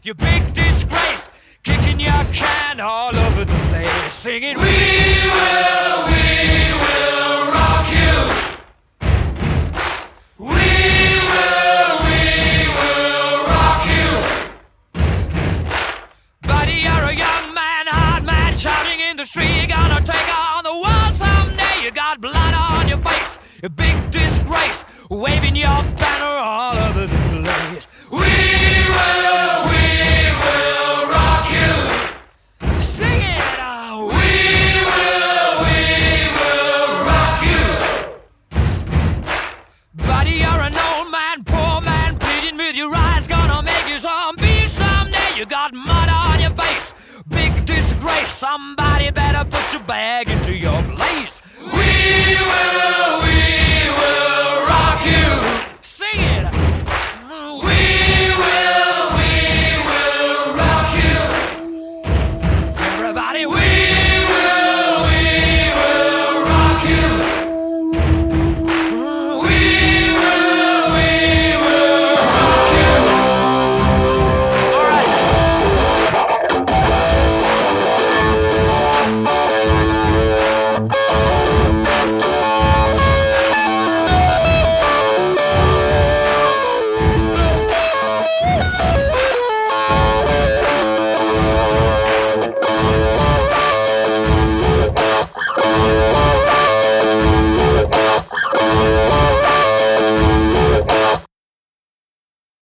you big disgrace, kicking your can all over the place, singing, we will rock you. We will rock you. Buddy, you're a young man, hard man, shouting in the street, you're gonna take on the world someday. You got blood on your face, a big disgrace, waving your banner all over the place. We will rock you. Sing it, we will rock you. Buddy, you're an old man, poor man, pleading with your eyes, gonna make you zombie someday. You got mud on your face, big disgrace, somebody better put your bag into your place. We will